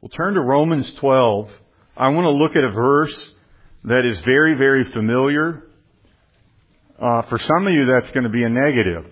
We'll turn to Romans 12. I want to look at a verse that is very, very familiar. For some of you, that's going to be a negative.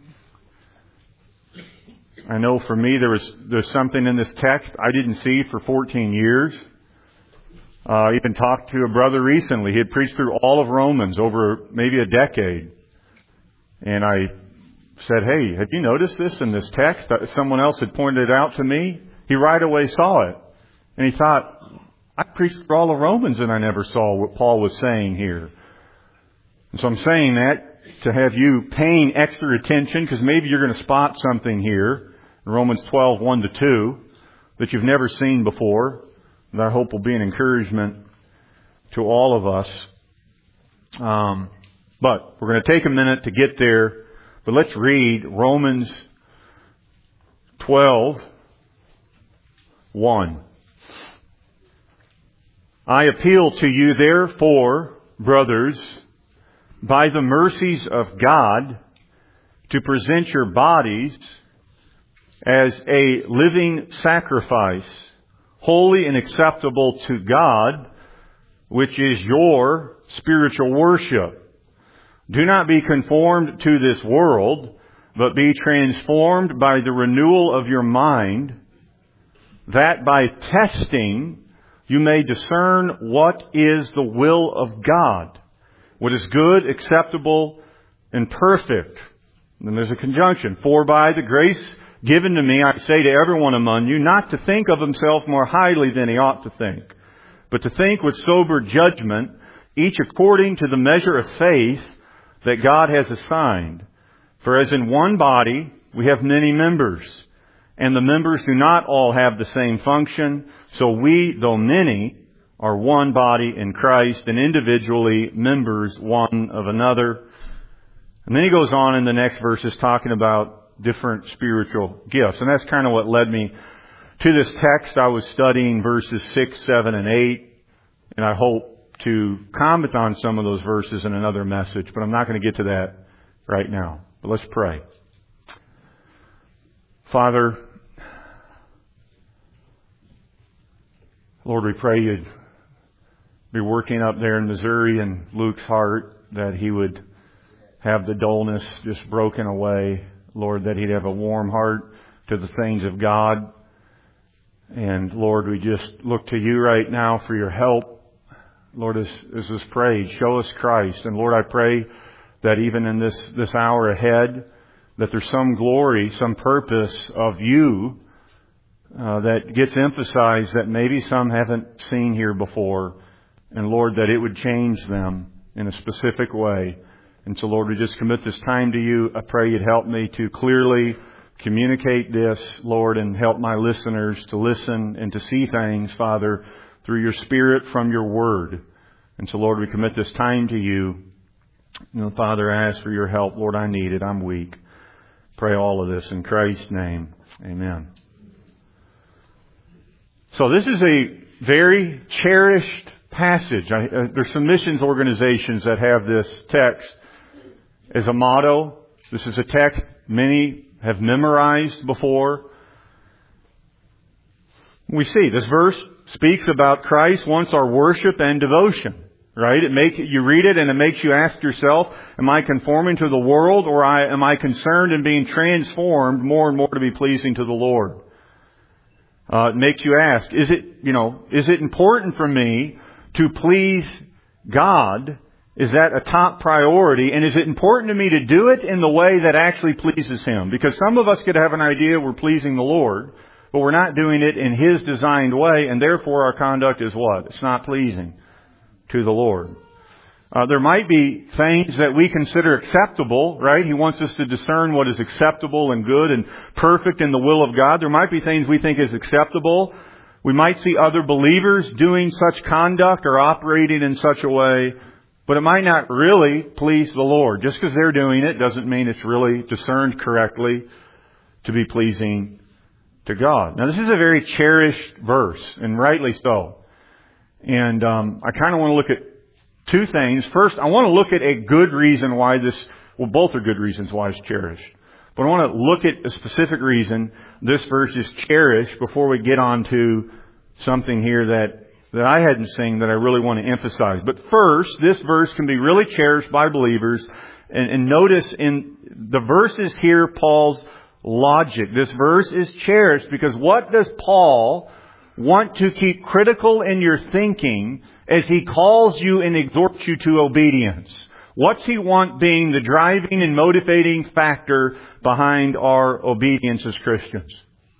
I know for me, there's something in this text I didn't see for 14 years. I even talked to a brother recently. He had preached through all of Romans over maybe a decade. And I said, hey, have you noticed this in this text? Someone else had pointed it out to me. He right away saw it. And he thought, I preached through all of Romans and I never saw what Paul was saying here. And so I'm saying that to have you paying extra attention, because maybe you're going to spot something here in Romans 12, 1-2, that you've never seen before. And I hope will be an encouragement to all of us. But we're going to take a minute to get there. But let's read Romans 12, 1. I appeal to you, therefore, brothers, by the mercies of God, to present your bodies as a living sacrifice, holy and acceptable to God, which is your spiritual worship. Do not be conformed to this world, but be transformed by the renewal of your mind, that by testing you may discern what is the will of God, what is good, acceptable, and perfect. And there's a conjunction. For by the grace given to me, I say to everyone among you, not to think of himself more highly than he ought to think, but to think with sober judgment, each according to the measure of faith that God has assigned. For as in one body we have many members, and the members do not all have the same function, so we, though many, are one body in Christ, and individually members one of another. And then he goes on in the next verses talking about different spiritual gifts. And that's kind of what led me to this text. I was studying verses 6, 7, and 8, and I hope to comment on some of those verses in another message, but I'm not going to get to that right now. But let's pray. Father, Lord, we pray You'd be working up there in Missouri in Luke's heart, that he would have the dullness just broken away. Lord, that he'd have a warm heart to the things of God. And Lord, we just look to You right now for Your help. Lord, as is prayed, show us Christ. And Lord, I pray that even in this hour ahead, that there's some glory, some purpose of You that gets emphasized that maybe some haven't seen here before. And Lord, that it would change them in a specific way. And so Lord, we just commit this time to You. I pray You'd help me to clearly communicate this, Lord, and help my listeners to listen and to see things, Father, through Your Spirit from Your Word. And so, Lord, we commit this time to You. And Father, I ask for Your help. Lord, I need it. I'm weak. Pray all of this in Christ's name. Amen. So this is a very cherished passage. There's some missions organizations that have this text as a motto. This is a text many have memorized before. We see this verse speaks about Christ wants our worship and devotion, right? You read it and it makes you ask yourself, am I conforming to the world, or am I concerned in being transformed more and more to be pleasing to the Lord? It makes you ask, is it important for me to please God? Is that a top priority? And is it important to me to do it in the way that actually pleases Him? Because some of us could have an idea we're pleasing the Lord, but we're not doing it in His designed way, and therefore our conduct is what? It's not pleasing to the Lord. There might be things that we consider acceptable, right? He wants us to discern what is acceptable and good and perfect in the will of God. There might be things we think is acceptable. We might see other believers doing such conduct or operating in such a way, but it might not really please the Lord. Just because they're doing it doesn't mean it's really discerned correctly to be pleasing to God. Now, this is a very cherished verse, and rightly so. And I kind of want to look at two things. First, I want to look at a good reason why both are good reasons why it's cherished. But I want to look at a specific reason this verse is cherished before we get on to something here that I hadn't seen that I really want to emphasize. But first, this verse can be really cherished by believers. And notice in the verses here, Paul's logic. This verse is cherished because what does Paul want to keep critical in your thinking as he calls you and exhorts you to obedience? What's he want being the driving and motivating factor behind our obedience as Christians?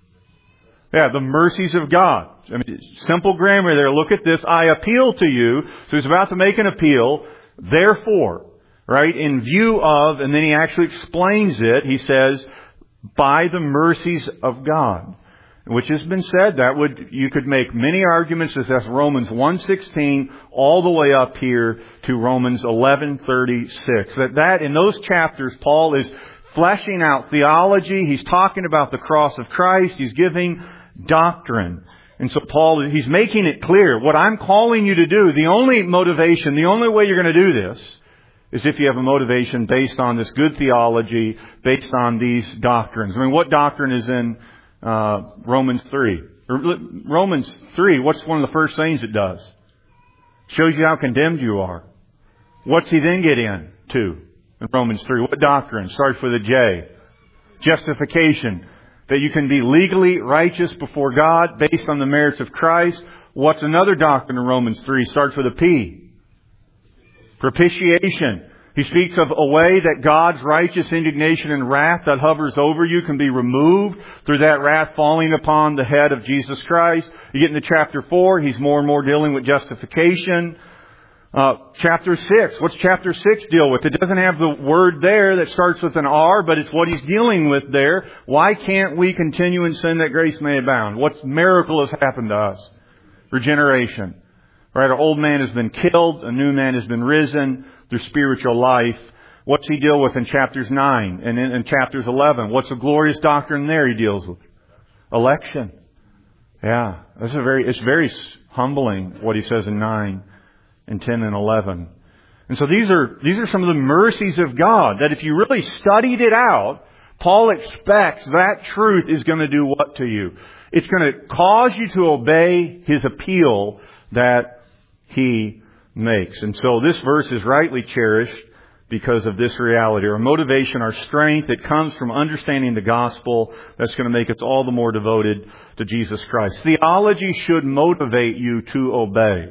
Yeah, the mercies of God. I mean, simple grammar there. Look at this. I appeal to you. So he's about to make an appeal. Therefore, right, in view of, and then he actually explains it. He says, by the mercies of God. Which has been said, you could make many arguments as that's Romans 1:16 all the way up here to Romans 11:36. That in those chapters, Paul is fleshing out theology. He's talking about the cross of Christ. He's giving doctrine. And so Paul, he's making it clear, what I'm calling you to do, the only motivation, the only way you're going to do this is if you have a motivation based on this good theology, based on these doctrines. I mean, what doctrine is in Romans 3? Romans 3, what's one of the first things it does? Shows you how condemned you are. What's he then get into in Romans 3? What doctrine? Starts with a J. Justification. That you can be legally righteous before God based on the merits of Christ. What's another doctrine in Romans 3? Starts with a P. Propitiation. He speaks of a way that God's righteous indignation and wrath that hovers over you can be removed through that wrath falling upon the head of Jesus Christ. You get into chapter 4, he's more and more dealing with justification. Chapter 6, what's chapter 6 deal with? It doesn't have the word there that starts with an R, but it's what he's dealing with there. Why can't we continue in sin that grace may abound? What miracle has happened to us? Regeneration. Right, our old man has been killed, a new man has been risen through spiritual life. What's he deal with in chapters 9 and in chapters 11? What's the glorious doctrine there he deals with? Election. Yeah, it's very humbling what he says in 9 and 10 and 11. And so these are some of the mercies of God that if you really studied it out, Paul expects that truth is going to do what to you? It's going to cause you to obey his appeal that he makes. And so this verse is rightly cherished because of this reality. Our motivation, our strength, it comes from understanding the gospel that's going to make us all the more devoted to Jesus Christ. Theology should motivate you to obey.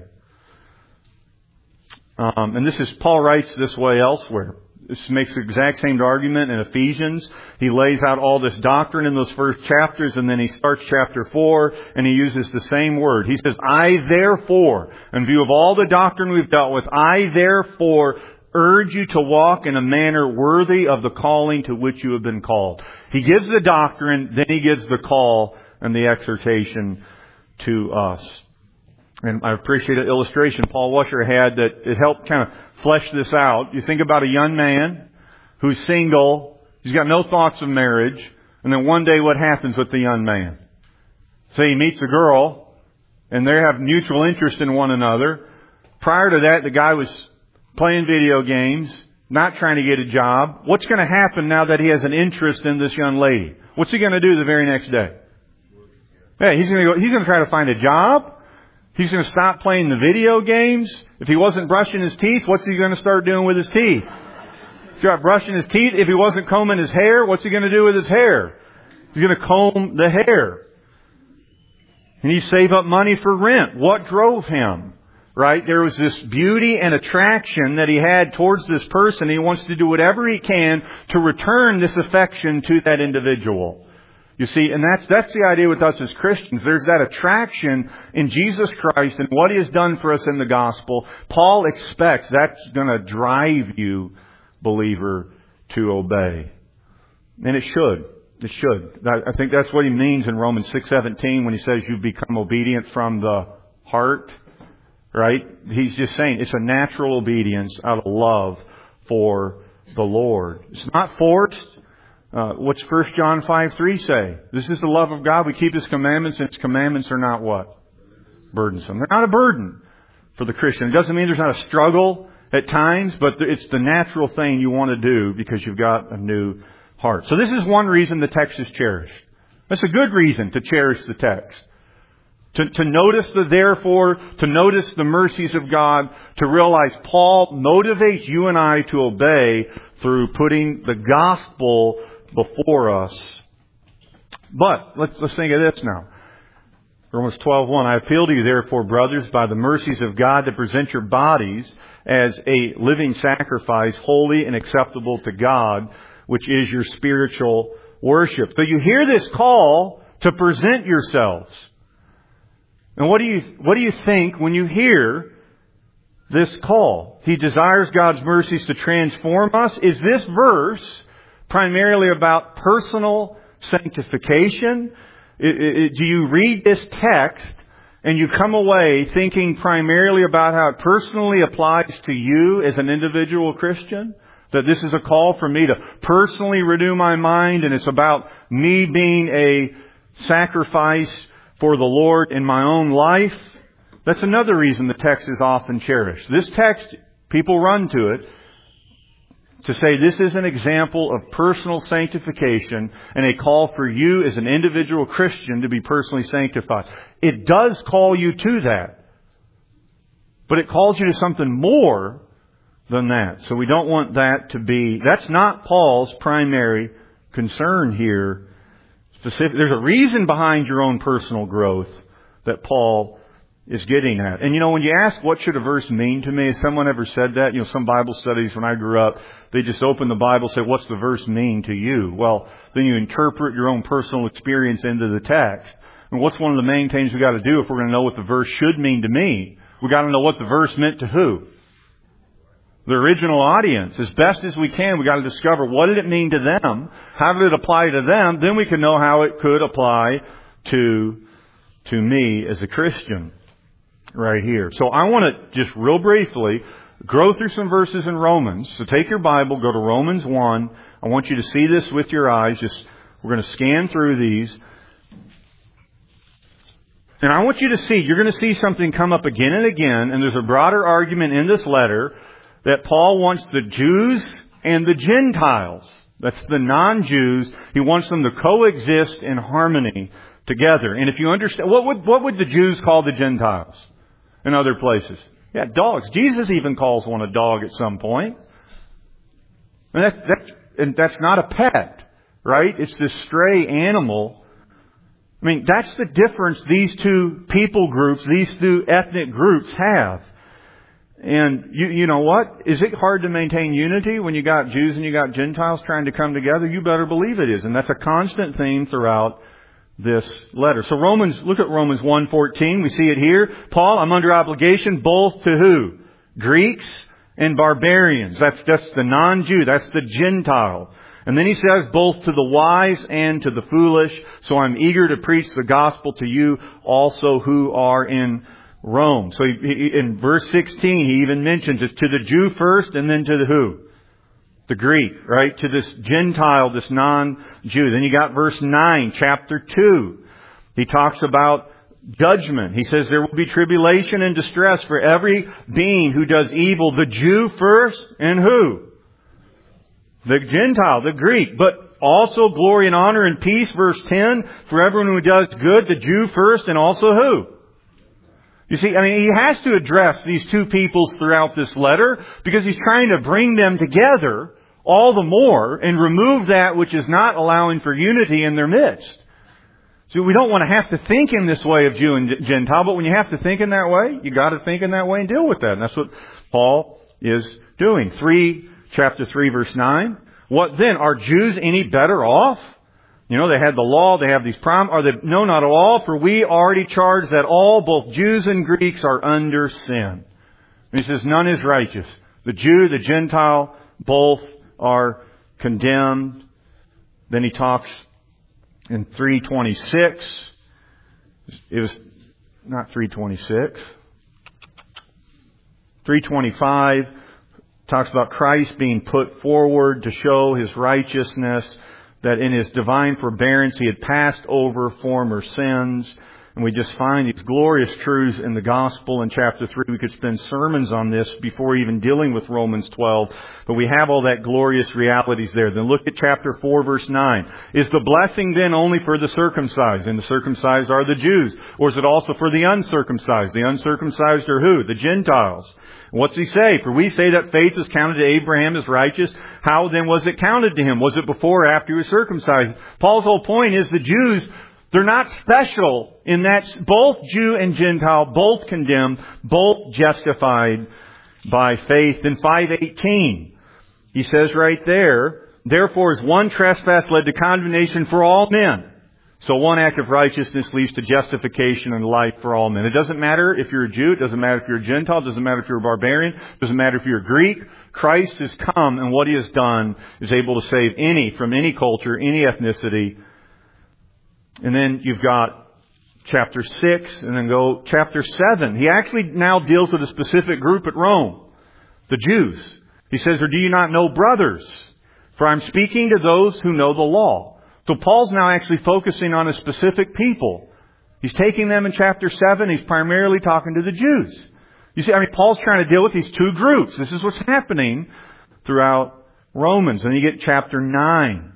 And Paul writes this way elsewhere. This makes the exact same argument in Ephesians. He lays out all this doctrine in those first chapters, and then he starts chapter 4, and he uses the same word. He says, I therefore, in view of all the doctrine we've dealt with, I therefore urge you to walk in a manner worthy of the calling to which you have been called. He gives the doctrine, then he gives the call and the exhortation to us. And I appreciate an illustration Paul Washer had that it helped kind of flesh this out. You think about a young man who's single. He's got no thoughts of marriage. And then one day what happens with the young man? Say he meets a girl and they have mutual interest in one another. Prior to that, the guy was playing video games, not trying to get a job. What's going to happen now that he has an interest in this young lady? What's he going to do the very next day? Yeah, he's going to try to find a job. He's going to stop playing the video games. If he wasn't brushing his teeth, what's he going to start doing with his teeth? He's got brushing his teeth. If he wasn't combing his hair, what's he going to do with his hair? He's going to comb the hair. And he save up money for rent. What drove him? Right? There was this beauty and attraction that he had towards this person. He wants to do whatever he can to return this affection to that individual. You see, and that's the idea with us as Christians. There's that attraction in Jesus Christ and what He has done for us in the gospel. Paul expects that's going to drive you, believer, to obey. And it should. It should. I think that's what he means in Romans 6:17 when he says you become obedient from the heart. Right? He's just saying it's a natural obedience out of love for the Lord. It's not forced. What's 1 John 5:3 say? This is the love of God. We keep His commandments, and His commandments are not what? Burdensome. They're not a burden for the Christian. It doesn't mean there's not a struggle at times, but it's the natural thing you want to do because you've got a new heart. So this is one reason the text is cherished. That's a good reason to cherish the text. To notice the therefore, to notice the mercies of God, to realize Paul motivates you and I to obey through putting the gospel before us. But let's think of this now. Romans 12:1, I appeal to you therefore, brothers, by the mercies of God, to present your bodies as a living sacrifice, holy and acceptable to God, which is your spiritual worship. So you hear this call to present yourselves. And what do you think when you hear this call? He desires God's mercies to transform us. Is this verse primarily about personal sanctification? Do you read this text and you come away thinking primarily about how it personally applies to you as an individual Christian? That this is a call for me to personally renew my mind, and it's about me being a sacrifice for the Lord in my own life? That's another reason the text is often cherished. This text, people run to it to say this is an example of personal sanctification and a call for you as an individual Christian to be personally sanctified. It does call you to that. But it calls you to something more than that. So we don't want that to be... That's not Paul's primary concern here. There's a reason behind your own personal growth that Paul is getting at. And when you ask what should a verse mean to me, has someone ever said that? Some Bible studies when I grew up, they just open the Bible and say, what's the verse mean to you? Well, then you interpret your own personal experience into the text. And what's one of the main things we got to do if we're going to know what the verse should mean to me? We got to know what the verse meant to who? The original audience. As best as we can, we got to discover what did it mean to them? How did it apply to them? Then we can know how it could apply to me as a Christian. Right here. So I want to just real briefly go through some verses in Romans. So take your Bible, go to Romans 1. I want you to see this with your eyes. We're going to scan through these. And I want you to see, you're going to see something come up again and again. And there's a broader argument in this letter that Paul wants the Jews and the Gentiles, that's the non-Jews, he wants them to coexist in harmony together. And if you understand, what would the Jews call the Gentiles in other places? Yeah, dogs. Jesus even calls one a dog at some point. And that's not a pet, right? It's this stray animal. I mean, that's the difference these two people groups, these two ethnic groups have. And you know what? Is it hard to maintain unity when you got Jews and you got Gentiles trying to come together? You better believe it is. And that's a constant theme throughout this letter. So look at Romans 1:14. We see it here. Paul, I'm under obligation both to who? Greeks and barbarians. That's the non-Jew. That's the Gentile. And then he says both to the wise and to the foolish. So I'm eager to preach the gospel to you also who are in Rome. So in verse 16, he even mentions it to the Jew first and then to the who? The Greek, right? To this Gentile, this non-Jew. Then you got verse 9, chapter 2. He talks about judgment. He says there will be tribulation and distress for every being who does evil. The Jew first and who? The Gentile, the Greek. But also glory and honor and peace, verse 10, for everyone who does good, the Jew first and also who? You see, he has to address these two peoples throughout this letter because he's trying to bring them together all the more and remove that which is not allowing for unity in their midst. So we don't want to have to think in this way of Jew and Gentile, but when you have to think in that way, you got to think in that way and deal with that. And that's what Paul is doing. Chapter 3, verse 9. What then? Are Jews any better off? They had the law, they have these promises. No, not at all, for we already charge that all, both Jews and Greeks, are under sin. And he says, none is righteous. The Jew, the Gentile, both are condemned. Then he talks in 3:26. It was not 3:26. 3:25 talks about Christ being put forward to show His righteousness, that in His divine forbearance He had passed over former sins. And we just find these glorious truths in the gospel in chapter 3. We could spend sermons on this before even dealing with Romans 12. But we have all that glorious realities there. Then look at chapter 4, verse 9. Is the blessing then only for the circumcised? And the circumcised are the Jews. Or is it also for the uncircumcised? The uncircumcised are who? The Gentiles. What's he say? For we say that faith is counted to Abraham as righteous. How then was it counted to him? Was it before or after he was circumcised? Paul's whole point is the Jews, they're not special in that both Jew and Gentile, both condemned, both justified by faith. In 5:18, he says right there, therefore as one trespass led to condemnation for all men, so one act of righteousness leads to justification and life for all men. It doesn't matter if you're a Jew, it doesn't matter if you're a Gentile, it doesn't matter if you're a barbarian, it doesn't matter if you're a Greek. Christ has come, and what He has done is able to save any from any culture, any ethnicity. And then you've got chapter 6, and then go chapter 7. He actually now deals with a specific group at Rome, the Jews. He says, or do you not know, brothers? For I'm speaking to those who know the law. So Paul's now actually focusing on a specific people. He's taking them in chapter 7. He's primarily talking to the Jews. You see, Paul's trying to deal with these two groups. This is what's happening throughout Romans. And you get chapter 9.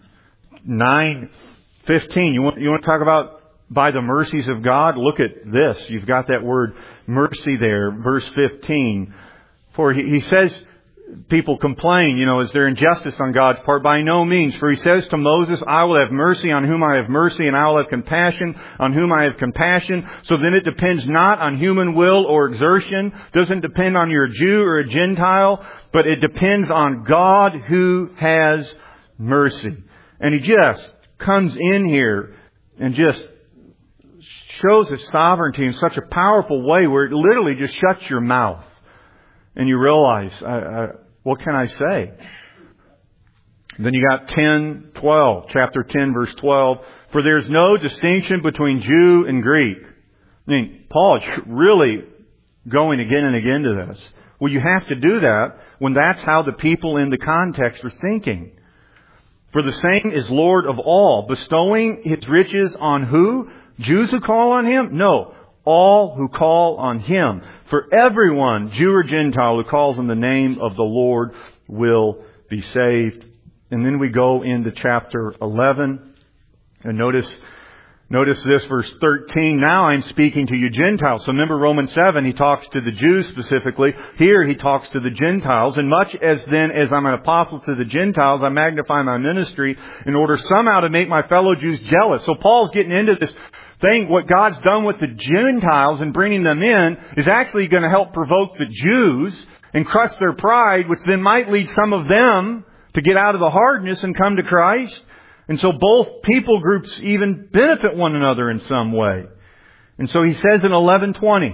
9:15. You want to talk about by the mercies of God? Look at this. You've got that word mercy there. Verse 15. For he says, people complain, is there injustice on God's part? By no means. For He says to Moses, I will have mercy on whom I have mercy, and I will have compassion on whom I have compassion. So then it depends not on human will or exertion. It doesn't depend on you're a Jew or a Gentile, but it depends on God who has mercy. And He just comes in here and just shows His sovereignty in such a powerful way where it literally just shuts your mouth. And you realize, what can I say? Then you got 10:12, chapter 10, verse 12. For there's no distinction between Jew and Greek. Paul is really going again and again to this. Well, you have to do that when that's how the people in the context are thinking. For the same is Lord of all, bestowing His riches on who? Jews who call on Him? No. All who call on Him. For everyone, Jew or Gentile, who calls on the name of the Lord will be saved. And then we go into chapter 11. And notice this, verse 13. Now I'm speaking to you Gentiles. So remember Romans 7, he talks to the Jews specifically. Here he talks to the Gentiles. And much as then as I'm an apostle to the Gentiles, I magnify my ministry in order somehow to make my fellow Jews jealous. So Paul's getting into this thing. What God's done with the Gentiles and bringing them in is actually going to help provoke the Jews and crush their pride, which then might lead some of them to get out of the hardness and come to Christ. And so both people groups even benefit one another in some way. And so he says in 11:20,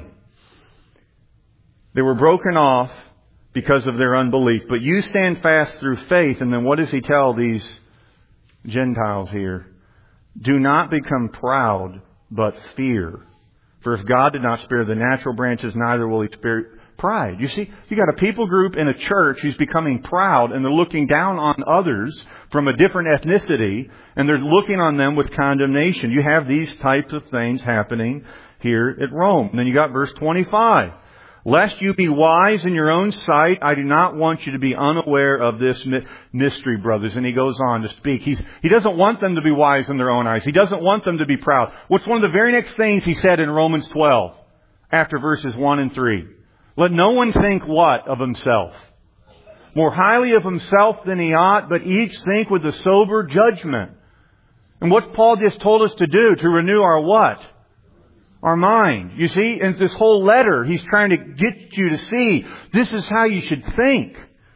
they were broken off because of their unbelief, but you stand fast through faith. And then what does he tell these Gentiles here? Do not become proud, but fear. For if God did not spare the natural branches, neither will He spare pride. You see, you got a people group in a church who's becoming proud, and they're looking down on others from a different ethnicity, and they're looking on them with condemnation. You have these types of things happening here at Rome. And then you got verse 25. Lest you be wise in your own sight, I do not want you to be unaware of this mystery, brothers. And he goes on to speak. He doesn't want them to be wise in their own eyes. He doesn't want them to be proud. What's one of the very next things he said in Romans 12, after verses 1 and 3? Let no one think what of himself? More highly of himself than he ought, but each think with a sober judgment. And what's Paul just told us to do? To renew our what? Our mind. You see, in this whole letter, he's trying to get you to see this is how you should think.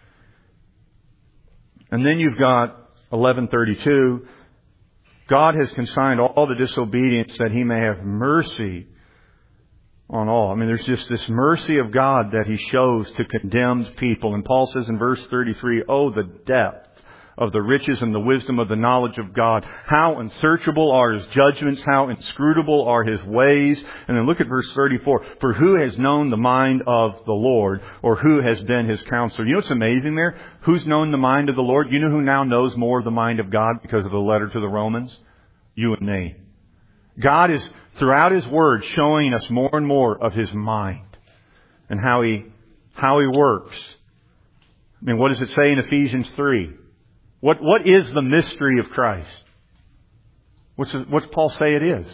And then you've got 11:32. God has consigned all the disobedience that He may have mercy on all. There's just this mercy of God that He shows to condemned people. And Paul says in verse 33, oh, the depth of the riches and the wisdom of the knowledge of God. How unsearchable are His judgments, how inscrutable are His ways. And then look at verse 34. For who has known the mind of the Lord, or who has been His counselor? You know what's amazing there? Who's known the mind of the Lord? You know who now knows more of the mind of God because of the letter to the Romans? You and me. God is throughout His Word, showing us more and more of His mind and how He works. I mean, what does it say in Ephesians 3? What is the mystery of Christ? What's Paul say it is?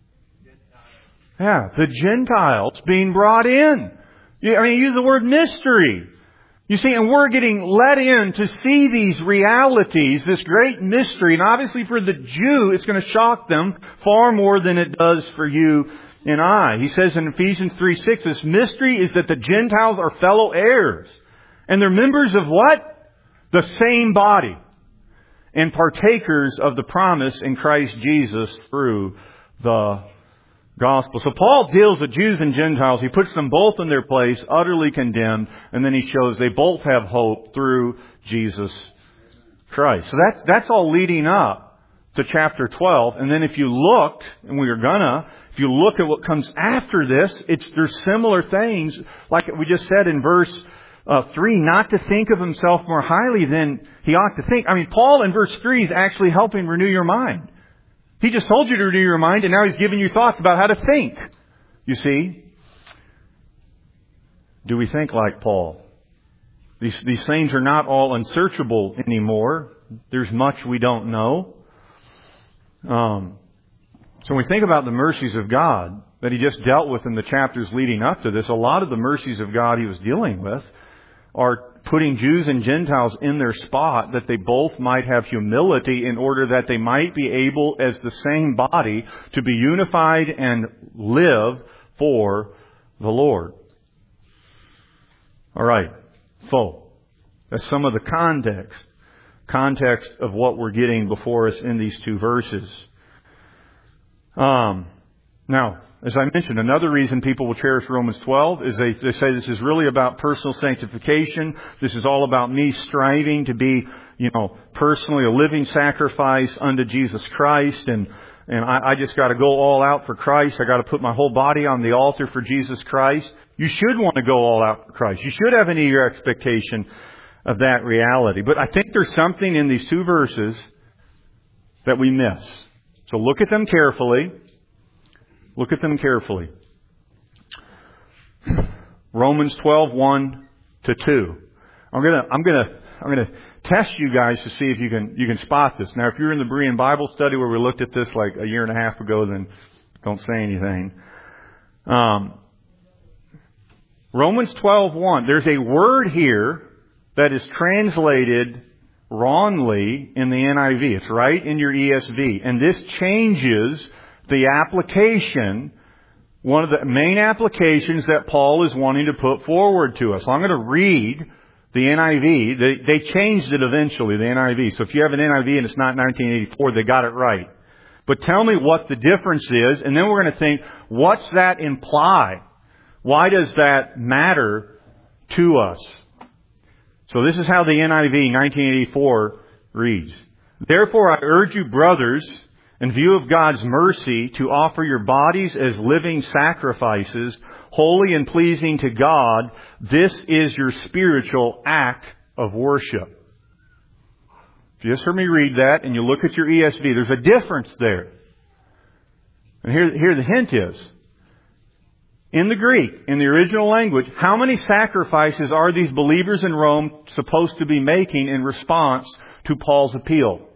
Yeah, the Gentiles being brought in. Use the word mystery. You see, and we're getting let in to see these realities, this great mystery. And obviously for the Jew, it's going to shock them far more than it does for you and I. He says in Ephesians 3:6, this mystery is that the Gentiles are fellow heirs. And they're members of what? The same body. And partakers of the promise in Christ Jesus through the gospel. So Paul deals with Jews and Gentiles. He puts them both in their place, utterly condemned, and then he shows they both have hope through Jesus Christ. So that's all leading up to chapter 12. And then if you looked, and if you look at what comes after this, there's similar things, like we just said in verse 3, not to think of himself more highly than he ought to think. Paul in verse 3 is actually helping renew your mind. He just told you to renew your mind, and now he's giving you thoughts about how to think. You see? Do we think like Paul? These things are not all unsearchable anymore. There's much we don't know. So when we think about the mercies of God that he just dealt with in the chapters leading up to this, a lot of the mercies of God he was dealing with are putting Jews and Gentiles in their spot, that they both might have humility in order that they might be able, as the same body, to be unified and live for the Lord. All right. So, that's some of the context of what we're getting before us in these two verses. Now, as I mentioned, another reason people will cherish Romans 12 is they say this is really about personal sanctification. This is all about me striving to be, personally a living sacrifice unto Jesus Christ. And I just got to go all out for Christ. I got to put my whole body on the altar for Jesus Christ. You should want to go all out for Christ. You should have an eager expectation of that reality. But I think there's something in these two verses that we miss. So look at them carefully. Look at them carefully. Romans 12:1-2. I'm gonna test you guys to see if you can spot this. Now, if you're in the Berean Bible study where we looked at this like a year and a half ago, then don't say anything. Romans 12:1. There's a word here that is translated wrongly in the NIV. It's right in your ESV, and this changes the application, one of the main applications that Paul is wanting to put forward to us. So I'm going to read the NIV. They changed it eventually, the NIV. So if you have an NIV and it's not 1984, they got it right. But tell me what the difference is, and then we're going to think, what's that imply? Why does that matter to us? So this is how the NIV 1984 reads. Therefore I urge you, brothers, in view of God's mercy, to offer your bodies as living sacrifices, holy and pleasing to God. This is your spiritual act of worship. If you just heard me read that and you look at your ESV, there's a difference there. And here the hint is. In the Greek, in the original language, how many sacrifices are these believers in Rome supposed to be making in response to Paul's appeal?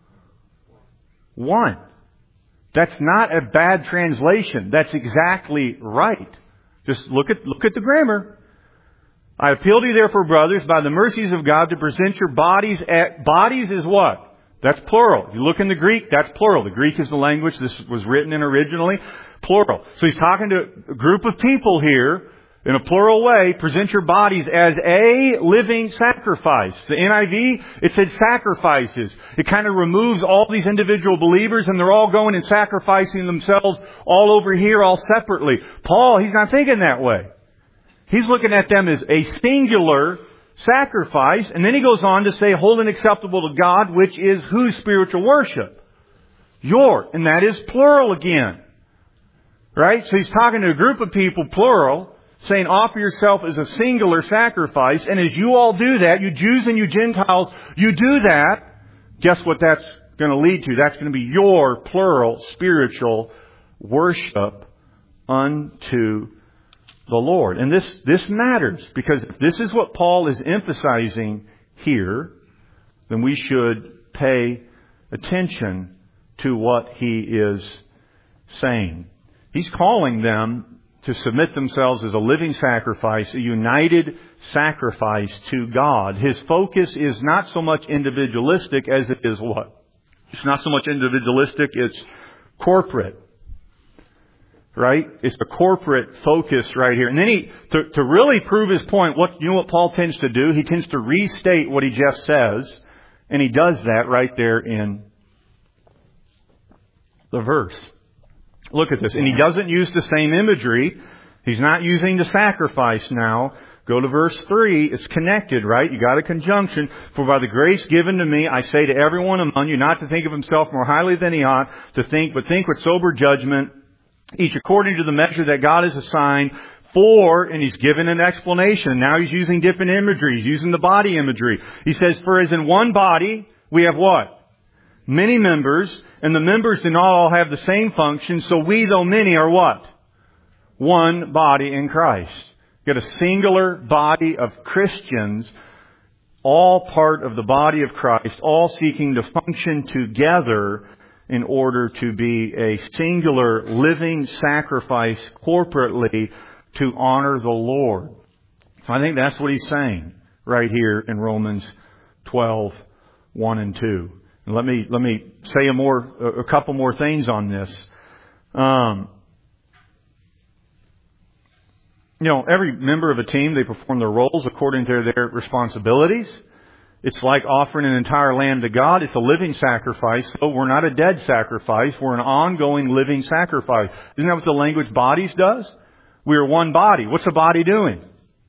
1. That's not a bad translation. That's exactly right. Just look at the grammar. I appeal to you therefore, brothers, by the mercies of God, to present your bodies bodies is what? That's plural. If you look in the Greek, that's plural. The Greek is the language this was written in originally. Plural. So he's talking to a group of people here in a plural way. Present your bodies as a living sacrifice. The NIV, it said sacrifices. It kind of removes all these individual believers and they're all going and sacrificing themselves all over here, all separately. Paul, he's not thinking that way. He's looking at them as a singular sacrifice. And then he goes on to say, holy and acceptable to God, which is whose spiritual worship? Your. And that is plural again. Right? So he's talking to a group of people, plural, saying offer yourself as a singular sacrifice. And as you all do that, you Jews and you Gentiles, you do that, guess what that's going to lead to? That's going to be your plural spiritual worship unto the Lord. And this matters, because if this is what Paul is emphasizing here, then we should pay attention to what he is saying. He's calling them to submit themselves as a living sacrifice, a united sacrifice to God. His focus is not so much individualistic as it is what? It's not so much individualistic, it's corporate. Right? It's the corporate focus right here. And then to really prove his point, what Paul tends to do? He tends to restate what he just says. And he does that right there in the verse. Look at this. And he doesn't use the same imagery. He's not using the sacrifice now. Go to verse 3. It's connected, right? You got a conjunction. For by the grace given to me, I say to everyone among you not to think of himself more highly than he ought to think, but think with sober judgment, each according to the measure that God has assigned. For, and he's given an explanation. Now he's using different imagery. He's using the body imagery. He says, for as in one body, we have what? Many members, and the members do not all have the same function, so we, though many, are what? One body in Christ. You got a singular body of Christians, all part of the body of Christ, all seeking to function together in order to be a singular living sacrifice corporately to honor the Lord. So I think that's what he's saying right here in Romans 12, 1 and 2. And let me say a couple more things on this. Every member of a team, they perform their roles according to their responsibilities. It's like offering an entire lamb to God. It's a living sacrifice. So we're not a dead sacrifice. We're an ongoing living sacrifice. Isn't that what the language bodies does? We are one body. What's a body doing?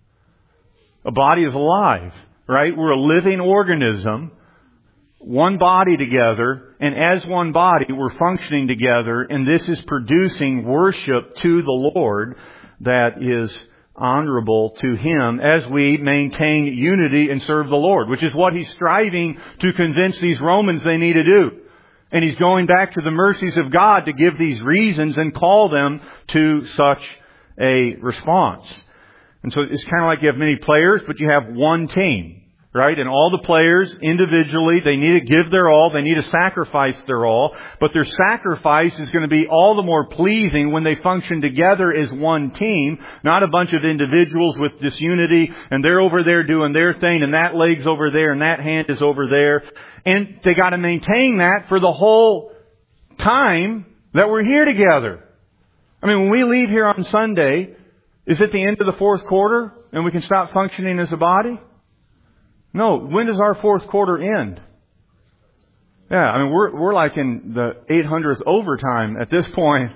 A body is alive, right? We're a living organism, one body together, and as one body, we're functioning together, and this is producing worship to the Lord that is honorable to Him as we maintain unity and serve the Lord, which is what he's striving to convince these Romans they need to do. And he's going back to the mercies of God to give these reasons and call them to such a response. And so it's kind of like you have many players, but you have one team, right? And all the players individually, they need to give their all. They need to sacrifice their all. But their sacrifice is going to be all the more pleasing when they function together as one team, not a bunch of individuals with disunity, and they're over there doing their thing, and that leg's over there, and that hand is over there. And they got to maintain that for the whole time that we're here together. I mean, when we leave here on Sunday, is it the end of the fourth quarter and we can stop functioning as a body? No. When does our fourth quarter end? Yeah, I mean, we're like in the 800th overtime at this point.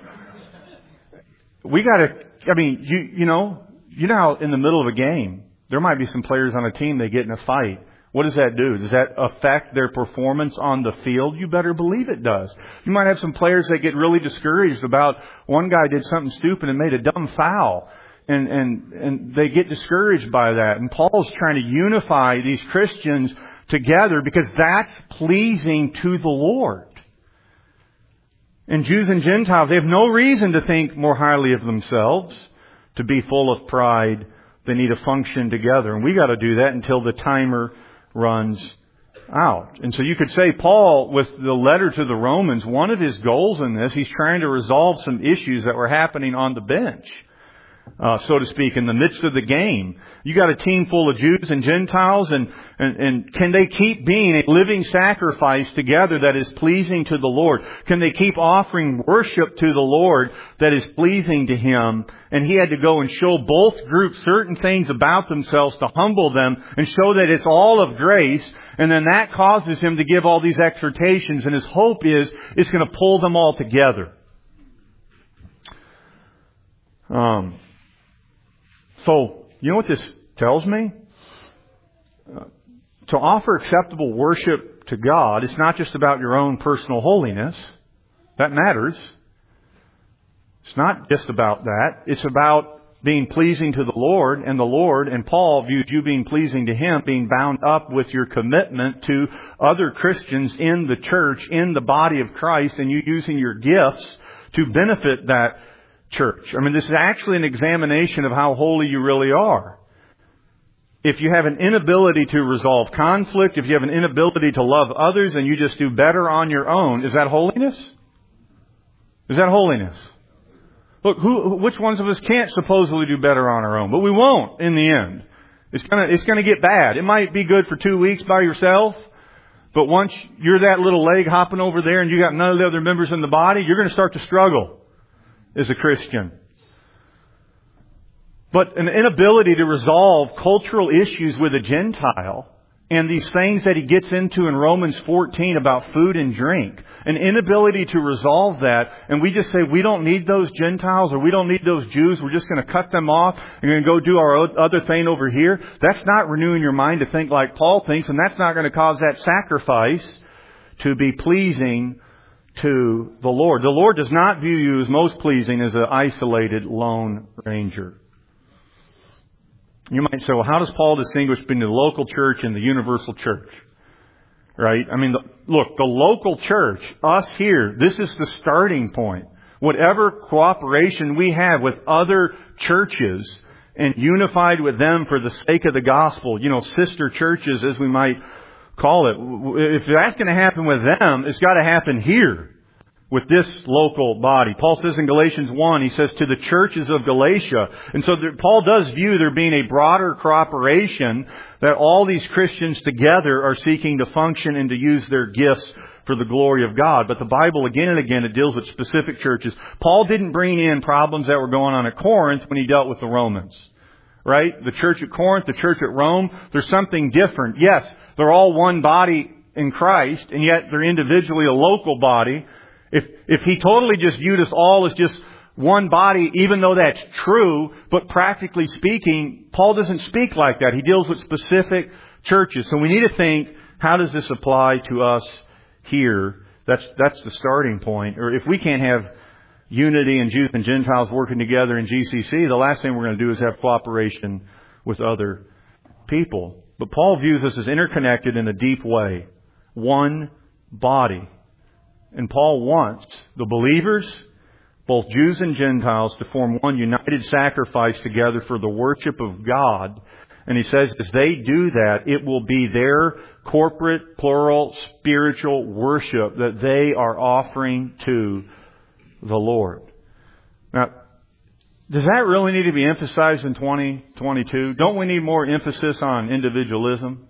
We got to, I mean, you know how in the middle of a game, there might be some players on a team, they get in a fight. What does that do? Does that affect their performance on the field? You better believe it does. You might have some players that get really discouraged about one guy did something stupid and made a dumb foul. And they get discouraged by that. And Paul's trying to unify these Christians together because that's pleasing to the Lord. And Jews and Gentiles, they have no reason to think more highly of themselves, to be full of pride. They need to function together. And we got to do that until the timer runs out. And so you could say Paul, with the letter to the Romans, one of his goals in this, he's trying to resolve some issues that were happening on the bench, so to speak, in the midst of the game. You got a team full of Jews and Gentiles, and can they keep being a living sacrifice together that is pleasing to the Lord? Can they keep offering worship to the Lord that is pleasing to Him? And he had to go and show both groups certain things about themselves to humble them and show that it's all of grace. And then that causes him to give all these exhortations, and his hope is it's going to pull them all together. So, you know what this tells me? To offer acceptable worship to God, it's not just about your own personal holiness. That matters. It's not just about that. It's about being pleasing to the Lord, and the Lord, and Paul views you being pleasing to Him, being bound up with your commitment to other Christians in the church, in the body of Christ, and you using your gifts to benefit that church. I mean, this is actually an examination of how holy you really are. If you have an inability to resolve conflict, if you have an inability to love others and you just do better on your own, is that holiness? Is that holiness? Look, which ones of us can't supposedly do better on our own? But we won't in the end. It's gonna get bad. It might be good for 2 weeks by yourself, but once you're that little leg hopping over there and you got none of the other members in the body, you're going to start to struggle as a Christian. But an inability to resolve cultural issues with a Gentile and these things that he gets into in Romans 14 about food and drink, an inability to resolve that, and we just say we don't need those Gentiles or we don't need those Jews, we're just going to cut them off and going to go do our other thing over here. That's not renewing your mind to think like Paul thinks, and that's not going to cause that sacrifice to be pleasing to the Lord. The Lord does not view you as most pleasing as an isolated lone ranger. You might say, well, how does Paul distinguish between the local church and the universal church? Right? I mean, look, the local church, us here, this is the starting point. Whatever cooperation we have with other churches and unified with them for the sake of the gospel, sister churches as we might call it. If that's going to happen with them, it's got to happen here with this local body. Paul says in Galatians 1, he says to the churches of Galatia. And so Paul does view there being a broader cooperation that all these Christians together are seeking to function and to use their gifts for the glory of God. But the Bible again and again, it deals with specific churches. Paul didn't bring in problems that were going on at Corinth when he dealt with the Romans. Right? The church at Corinth, the church at Rome, there's something different. Yes, they're all one body in Christ, and yet they're individually a local body. If he totally just viewed us all as just one body, even though that's true, but practically speaking, Paul doesn't speak like that. He deals with specific churches. So we need to think, how does this apply to us here? That's the starting point. Or if we can't have unity and Jews and Gentiles working together in GCC, the last thing we're going to do is have cooperation with other people. But Paul views us as interconnected in a deep way. One body. And Paul wants the believers, both Jews and Gentiles, to form one united sacrifice together for the worship of God. And he says as they do that, it will be their corporate, plural, spiritual worship that they are offering to the Lord. Now, does that really need to be emphasized in 2022? Don't we need more emphasis on individualism?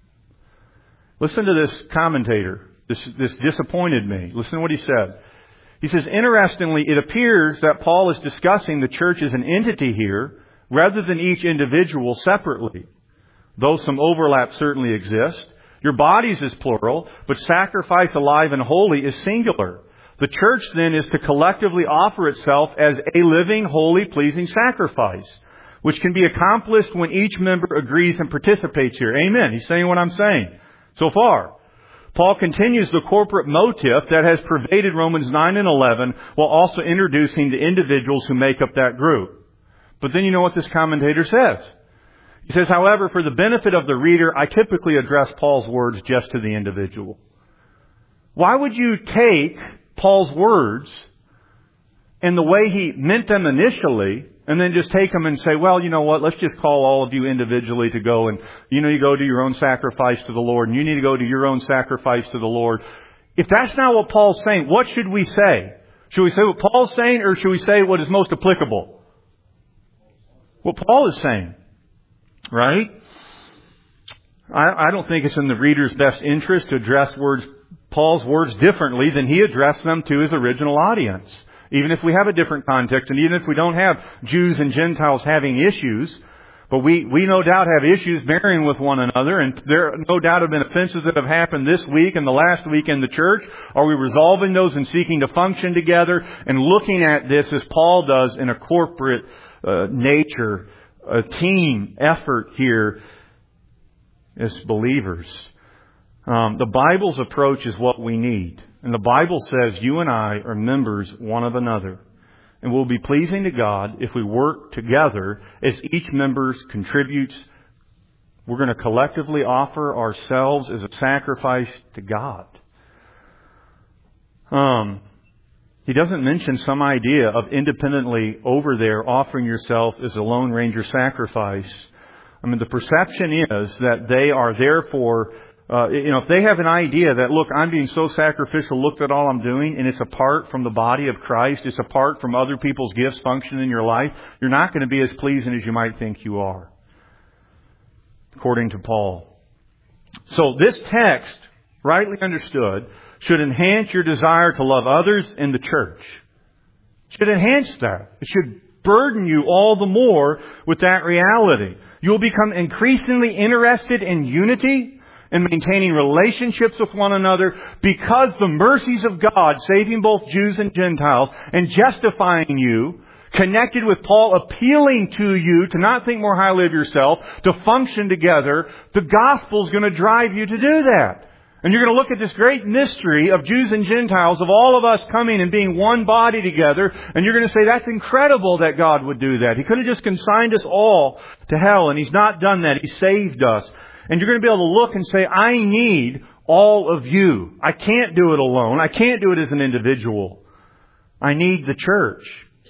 Listen to this commentator. This disappointed me. Listen to what he said. He says, interestingly, it appears that Paul is discussing the church as an entity here rather than each individual separately. Though some overlap certainly exists. Your bodies is plural, but sacrifice alive and holy is singular. The church then is to collectively offer itself as a living, holy, pleasing sacrifice, which can be accomplished when each member agrees and participates here. Amen. He's saying what I'm saying so far. Paul continues the corporate motif that has pervaded Romans 9 and 11 while also introducing the individuals who make up that group. But then you know what this commentator says. He says, however, for the benefit of the reader, I typically address Paul's words just to the individual. Why would you take Paul's words and the way he meant them initially and then just take them and say, well, you know what, let's just call all of you individually to go and, you go to your own sacrifice to the Lord and you need to go to your own sacrifice to the Lord. If that's not what Paul's saying, what should we say? Should we say what Paul's saying or should we say what is most applicable? What Paul is saying. Right? I don't think it's in the reader's best interest to address Paul's words differently than he addressed them to his original audience. Even if we have a different context, and even if we don't have Jews and Gentiles having issues, but we no doubt have issues bearing with one another, and there no doubt have been offenses that have happened this week and the last week in the church. Are we resolving those and seeking to function together and looking at this as Paul does in a corporate nature, a team effort here as believers? The Bible's approach is what we need. And the Bible says you and I are members one of another. And we'll be pleasing to God if we work together as each member contributes. We're going to collectively offer ourselves as a sacrifice to God. He doesn't mention some idea of independently over there offering yourself as a Lone Ranger sacrifice. I mean, the perception is that they are therefore, if they have an idea that, look, I'm being so sacrificial, look at all I'm doing, and it's apart from the body of Christ, it's apart from other people's gifts functioning in your life, you're not going to be as pleasing as you might think you are, according to Paul. So this text, rightly understood, should enhance your desire to love others in the church. It should enhance that. It should burden you all the more with that reality. You'll become increasingly interested in unity and maintaining relationships with one another because the mercies of God, saving both Jews and Gentiles and justifying you, connected with Paul appealing to you to not think more highly of yourself, to function together, the gospel's going to drive you to do that. And you're going to look at this great mystery of Jews and Gentiles, of all of us coming and being one body together, and you're going to say, that's incredible that God would do that. He could have just consigned us all to hell, and He's not done that. He saved us. And you're going to be able to look and say, I need all of you. I can't do it alone. I can't do it as an individual. I need the church.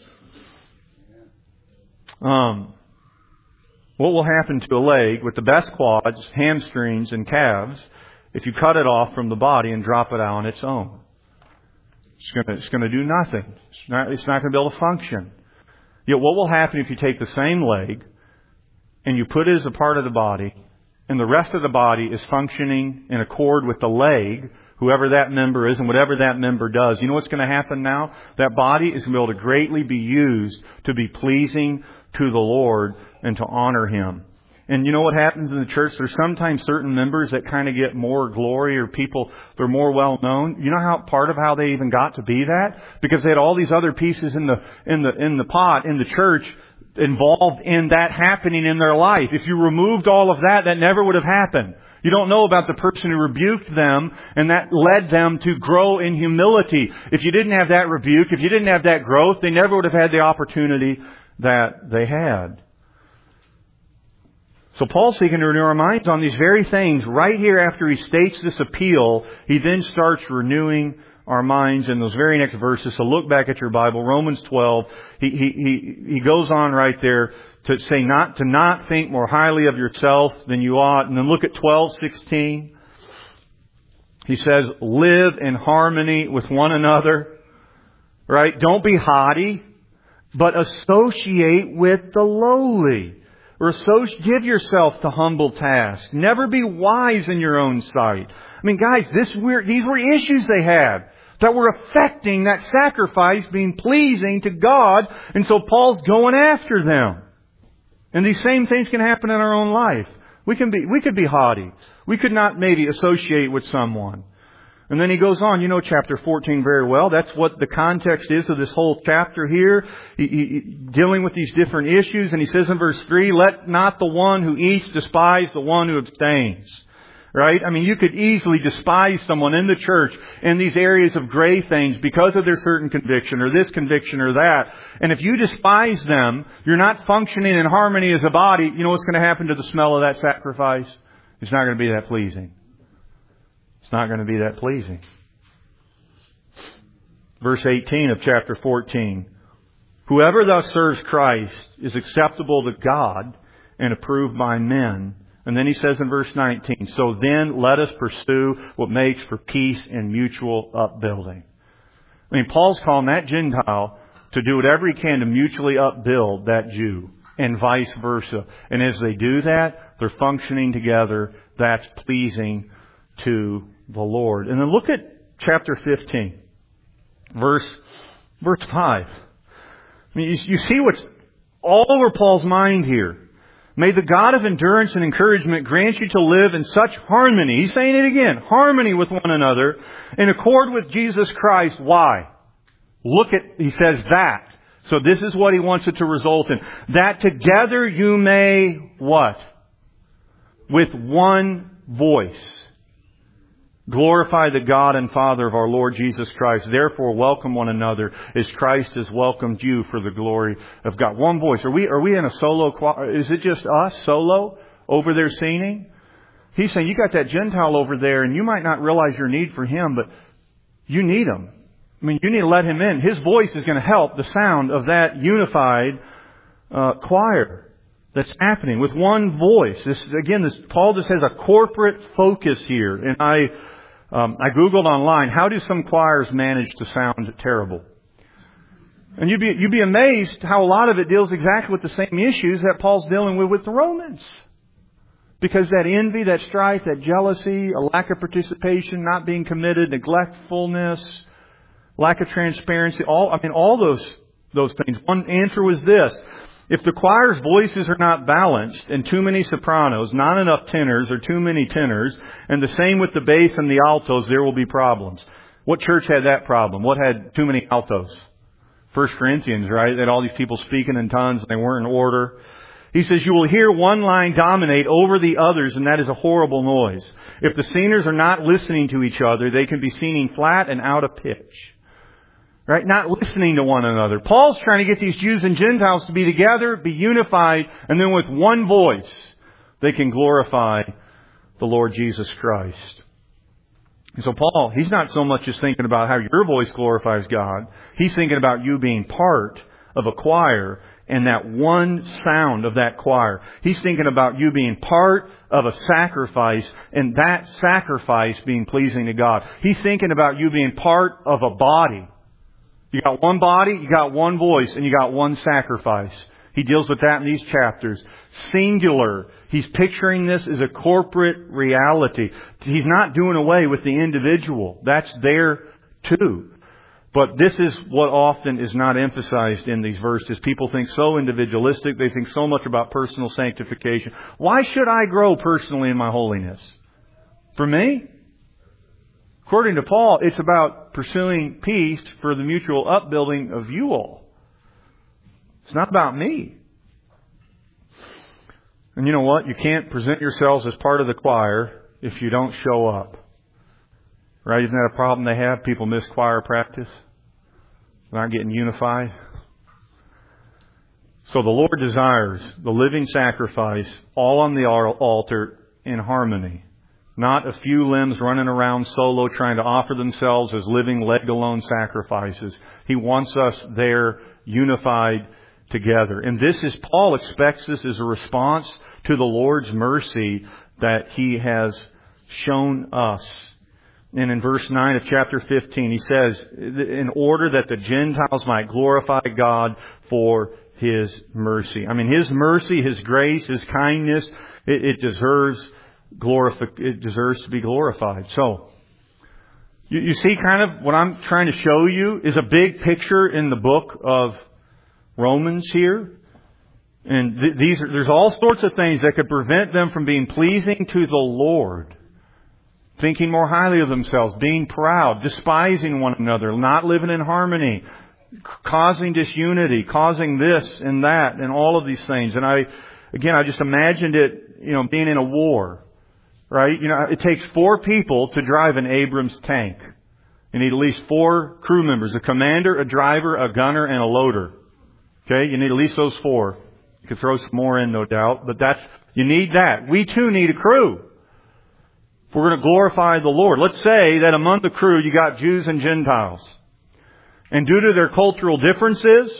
What will happen to a leg with the best quads, hamstrings, and calves if you cut it off from the body and drop it out on its own? It's going to do nothing. It's not going to be able to function. Yet what will happen if you take the same leg and you put it as a part of the body, and the rest of the body is functioning in accord with the leg, whoever that member is and whatever that member does? You know what's going to happen now? That body is going to be able to greatly be used to be pleasing to the Lord and to honor Him. And you know what happens in the church? There's sometimes certain members that kind of get more glory, or people, they're more well known. You know how part of how they even got to be that? Because they had all these other pieces in the pot, in the church, involved in that happening in their life. If you removed all of that, that never would have happened. You don't know about the person who rebuked them, and that led them to grow in humility. If you didn't have that rebuke, if you didn't have that growth, they never would have had the opportunity that they had. So Paul's seeking to renew our minds on these very things. Right here after he states this appeal, he then starts renewing our minds in those very next verses. So look back at your Bible, Romans 12. He goes on right there to say not think more highly of yourself than you ought. And then look at 12:16. He says, live in harmony with one another. Right? Don't be haughty, but associate with the lowly. Or give yourself to humble tasks. Never be wise in your own sight. I mean, guys, these were issues they had that were affecting that sacrifice being pleasing to God. And so Paul's going after them. And these same things can happen in our own life. We could be haughty. We could not maybe associate with someone. And then he goes on, you know chapter 14 very well. That's what the context is of this whole chapter here. Dealing with these different issues. And he says in verse 3, let not the one who eats despise the one who abstains. Right? I mean, you could easily despise someone in the church in these areas of gray things because of their certain conviction or this conviction or that. And if you despise them, you're not functioning in harmony as a body. You know what's going to happen to the smell of that sacrifice? It's not going to be that pleasing. It's not going to be that pleasing. Verse 18 of chapter 14. Whoever thus serves Christ is acceptable to God and approved by men. And then he says in verse 19, so then let us pursue what makes for peace and mutual upbuilding. I mean, Paul's calling that Gentile to do whatever he can to mutually upbuild that Jew and vice versa. And as they do that, they're functioning together. That's pleasing to the Lord. And then look at chapter 15, verse 5. I mean, you see what's all over Paul's mind here. May the God of endurance and encouragement grant you to live in such harmony. He's saying it again. Harmony with one another in accord with Jesus Christ. Why? He says that. So this is what he wants it to result in. That together you may what? With one voice. Glorify the God and Father of our Lord Jesus Christ. Therefore, welcome one another as Christ has welcomed you for the glory of God. One voice. Are we in a solo choir? Is it just us solo over there singing? He's saying you got that Gentile over there, and you might not realize your need for him, but you need him. I mean, you need to let Him in. His voice is going to help the sound of that unified choir that's happening with one voice. Paul just has a corporate focus here. And I Googled online, how do some choirs manage to sound terrible? And you'd be amazed how a lot of it deals exactly with the same issues that Paul's dealing with the Romans. Because that envy, that strife, that jealousy, a lack of participation, not being committed, neglectfulness, lack of transparency, all those things. One answer was this: if the choir's voices are not balanced and too many sopranos, not enough tenors or too many tenors, and the same with the bass and the altos, there will be problems. What church had that problem? What had too many altos? 1 Corinthians, right? They had all these people speaking in tongues and they weren't in order. He says, you will hear one line dominate over the others, and that is a horrible noise. If the singers are not listening to each other, they can be singing flat and out of pitch. Right? Not listening to one another. Paul's trying to get these Jews and Gentiles to be together, be unified, and then with one voice, they can glorify the Lord Jesus Christ. And so Paul, he's not so much just thinking about how your voice glorifies God. He's thinking about you being part of a choir and that one sound of that choir. He's thinking about you being part of a sacrifice and that sacrifice being pleasing to God. He's thinking about you being part of a body. You got one body, you got one voice, and you got one sacrifice. He deals with that in these chapters. Singular. He's picturing this as a corporate reality. He's not doing away with the individual. That's there too. But this is what often is not emphasized in these verses. People think so individualistic. They think so much about personal sanctification. Why should I grow personally in my holiness? For me? According to Paul, it's about pursuing peace for the mutual upbuilding of you all. It's not about me. And you know what? You can't present yourselves as part of the choir if you don't show up. Right? Isn't that a problem they have? People miss choir practice. They're not getting unified. So the Lord desires the living sacrifice, all on the altar in harmony. Not a few limbs running around solo trying to offer themselves as living leg-alone sacrifices. He wants us there unified together. And this is, Paul expects this as a response to the Lord's mercy that He has shown us. And in verse 9 of chapter 15, he says, in order that the Gentiles might glorify God for His mercy. I mean, His mercy, His grace, His kindness, it deserves to be glorified. So, you see kind of what I'm trying to show you is a big picture in the book of Romans here. And there's all sorts of things that could prevent them from being pleasing to the Lord. Thinking more highly of themselves, being proud, despising one another, not living in harmony, causing disunity, causing this and that, and all of these things. And I just imagined it, being in a war, right? It takes 4 people to drive an Abrams tank. You need at least 4 crew members, a commander, a driver, a gunner, and a loader. Okay? You need at least those 4. You could throw some more in, no doubt, but you need that. We too need a crew. If we're going to glorify the Lord. Let's say that among the crew you got Jews and Gentiles. And due to their cultural differences,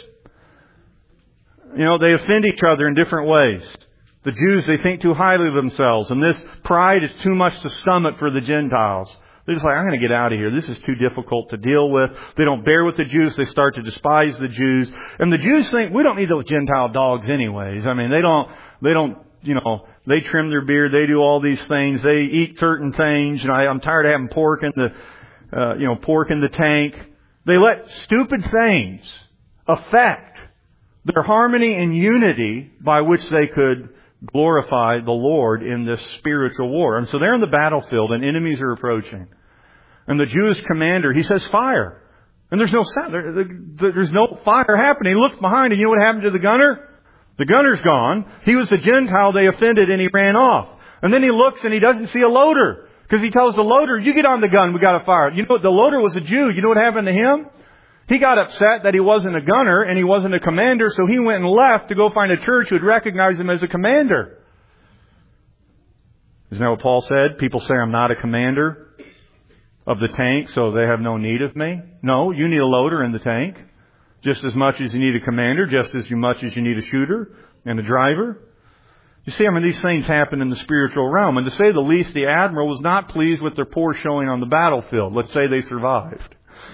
they offend each other in different ways. The Jews, they think too highly of themselves. And this pride is too much to stomach for the Gentiles. They're just like, I'm going to get out of here. This is too difficult to deal with. They don't bear with the Jews. They start to despise the Jews. And the Jews think, we don't need those Gentile dogs anyways. I mean, they don't, they trim their beard. They do all these things. They eat certain things. I'm tired of having pork in the tank. They let stupid things affect their harmony and unity by which they could glorify the Lord in this spiritual war. And so they're in the battlefield and enemies are approaching. And the Jewish commander, he says, fire. And there's no sound. There's no fire happening. He looks behind and you know what happened to the gunner? The gunner's gone. He was the Gentile they offended and he ran off. And then he looks and he doesn't see a loader. Because he tells the loader, you get on the gun, we got to fire. You know what? The loader was a Jew. You know what happened to him? He got upset that he wasn't a gunner and he wasn't a commander, so he went and left to go find a church who would recognize him as a commander. Isn't that what Paul said? People say I'm not a commander. of the tank, so they have no need of me? No, you need a loader in the tank. Just as much as you need a commander, just as much as you need a shooter and a driver. You see, these things happen in the spiritual realm. And to say the least, the admiral was not pleased with their poor showing on the battlefield. Let's say they survived.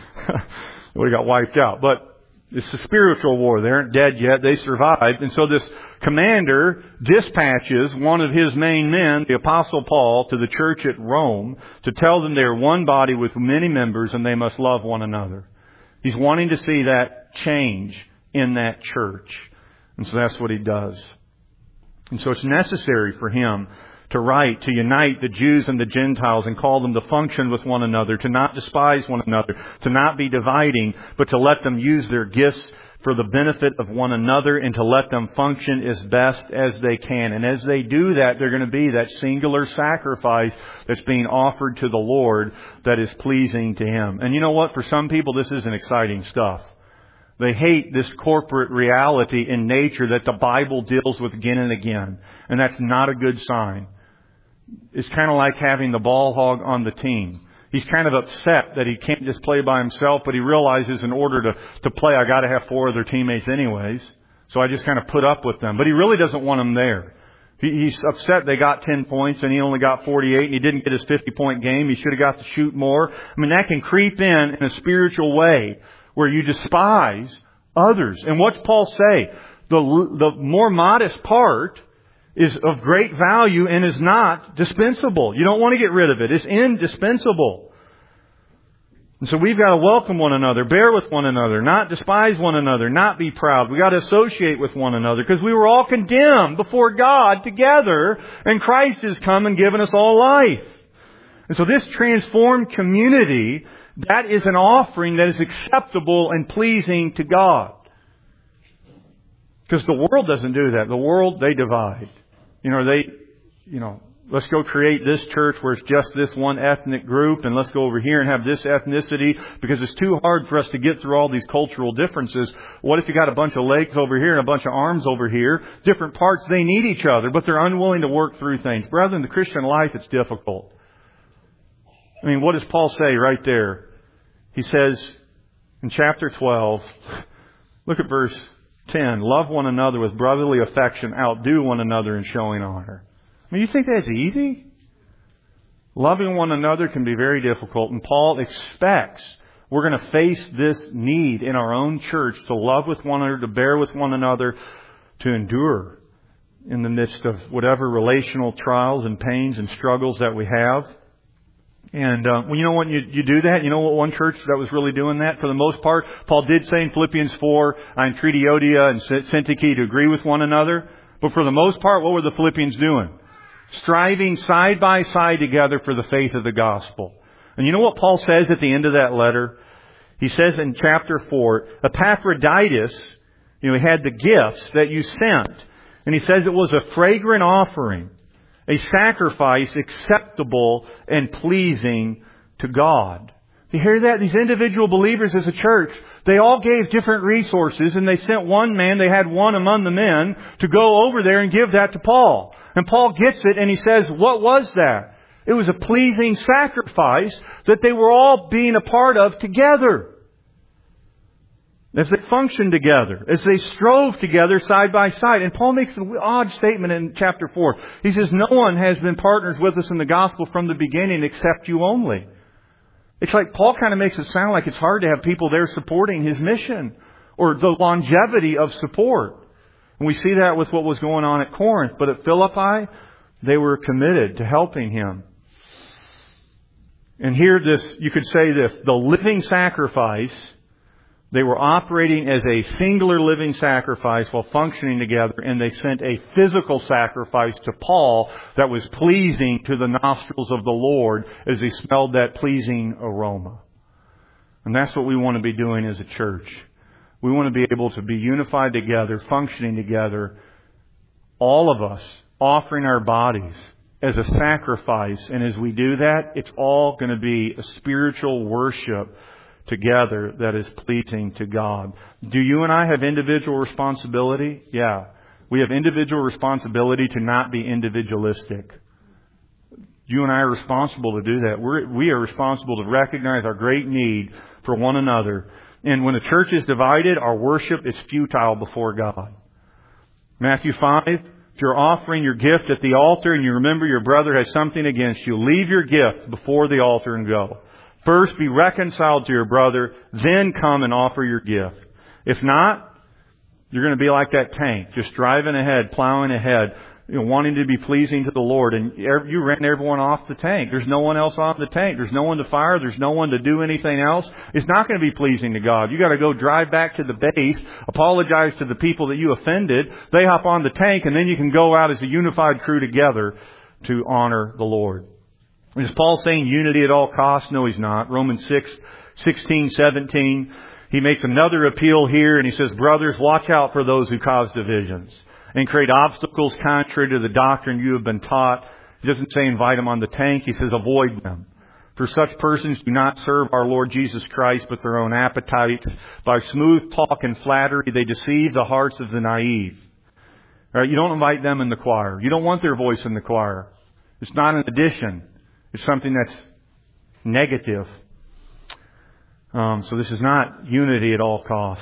We got wiped out. But it's a spiritual war. They aren't dead yet. They survived. And so this commander dispatches one of his main men, the Apostle Paul, to the church at Rome to tell them they are one body with many members and they must love one another. He's wanting to see that change in that church. And so that's what he does. And so it's necessary for him to write, to unite the Jews and the Gentiles and call them to function with one another, to not despise one another, to not be dividing, but to let them use their gifts for the benefit of one another and to let them function as best as they can. And as they do that, they're going to be that singular sacrifice that's being offered to the Lord that is pleasing to Him. And you know what? For some people, this isn't exciting stuff. They hate this corporate reality in nature that the Bible deals with again and again. And that's not a good sign. It's kind of like having the ball hog on the team. He's kind of upset that he can't just play by himself, but he realizes in order to play, I got to have 4 other teammates anyways. So I just kind of put up with them. But he really doesn't want them there. He's upset they got 10 points and he only got 48 and he didn't get his 50-point game. He should have got to shoot more. That can creep in a spiritual way where you despise others. And what's Paul say? The more modest part is of great value and is not dispensable. You don't want to get rid of it. It's indispensable. And so we've got to welcome one another, bear with one another, not despise one another, not be proud. We've got to associate with one another because we were all condemned before God together and Christ has come and given us all life. And so this transformed community, that is an offering that is acceptable and pleasing to God. Because the world doesn't do that. The world, they divide. Let's go create this church where it's just this one ethnic group and let's go over here and have this ethnicity because it's too hard for us to get through all these cultural differences. What if you got a bunch of legs over here and a bunch of arms over here? Different parts, they need each other, but they're unwilling to work through things. Brethren, the Christian life, it's difficult. What does Paul say right there? He says in chapter 12, look at verse 10, love one another with brotherly affection, outdo one another in showing honor. You think that's easy? Loving one another can be very difficult, and Paul expects we're going to face this need in our own church to love with one another, to bear with one another, to endure in the midst of whatever relational trials and pains and struggles that we have. And when you do that, you know what one church that was really doing that for the most part? Paul did say in Philippians 4, I entreat Euodia and Syntyche to agree with one another. But for the most part, what were the Philippians doing? Striving side by side together for the faith of the gospel. And you know what Paul says at the end of that letter? He says in chapter 4, Epaphroditus, he had the gifts that you sent. And he says it was a fragrant offering, a sacrifice acceptable and pleasing to God. You hear that? These individual believers as a church, they all gave different resources and they sent one man, they had one among the men to go over there and give that to Paul. And Paul gets it and he says, what was that? It was a pleasing sacrifice that they were all being a part of together. As they functioned together, as they strove together side by side. And Paul makes an odd statement in chapter 4. He says, no one has been partners with us in the gospel from the beginning except you only. It's like Paul kind of makes it sound like it's hard to have people there supporting his mission or the longevity of support. And we see that with what was going on at Corinth. But at Philippi, they were committed to helping him. And here you could say this, the living sacrifice. They were operating as a singular living sacrifice while functioning together, and they sent a physical sacrifice to Paul that was pleasing to the nostrils of the Lord as he smelled that pleasing aroma. And that's what we want to be doing as a church. We want to be able to be unified together, functioning together, all of us offering our bodies as a sacrifice. And as we do that, it's all going to be a spiritual worship together that is pleasing to God. Do you and I have individual responsibility? Yeah. We have individual responsibility to not be individualistic. You and I are responsible to do that. We are responsible to recognize our great need for one another. And when the church is divided, our worship is futile before God. Matthew 5, if you're offering your gift at the altar and you remember your brother has something against you, leave your gift before the altar and go. First, be reconciled to your brother, then come and offer your gift. If not, you're going to be like that tank, just driving ahead, plowing ahead, wanting to be pleasing to the Lord, and you ran everyone off the tank. There's no one else on the tank. There's no one to fire. There's no one to do anything else. It's not going to be pleasing to God. You got to go drive back to the base, apologize to the people that you offended. They hop on the tank, and then you can go out as a unified crew together to honor the Lord. Is Paul saying unity at all costs? No, he's not. Romans 6:16, 17. He makes another appeal here, and he says, brothers, watch out for those who cause divisions and create obstacles contrary to the doctrine you have been taught. He doesn't say invite them on the tank. He says avoid them. For such persons do not serve our Lord Jesus Christ, but their own appetites. By smooth talk and flattery, they deceive the hearts of the naive. All right, you don't invite them in the choir. You don't want their voice in the choir. It's not an addition. It's something that's negative. So this is not unity at all cost.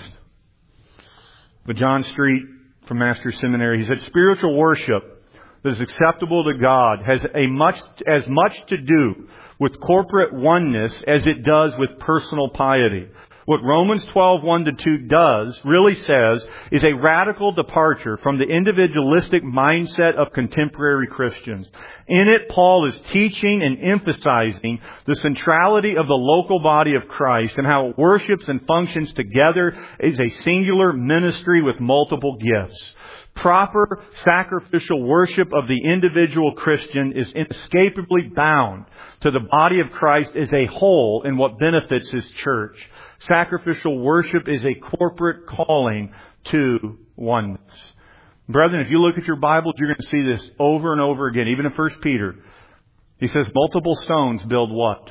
But John Street from Master's Seminary, he said, spiritual worship that is acceptable to God has as much to do with corporate oneness as it does with personal piety. What Romans 12:1-2 really says is a radical departure from the individualistic mindset of contemporary Christians. In it, Paul is teaching and emphasizing the centrality of the local body of Christ and how it worships and functions together as a singular ministry with multiple gifts. Proper sacrificial worship of the individual Christian is inescapably bound to the body of Christ as a whole in what benefits His church. Sacrificial worship is a corporate calling to oneness. Brethren, if you look at your Bibles, you're going to see this over and over again. Even in 1 Peter, he says multiple stones build what?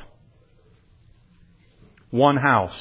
One house.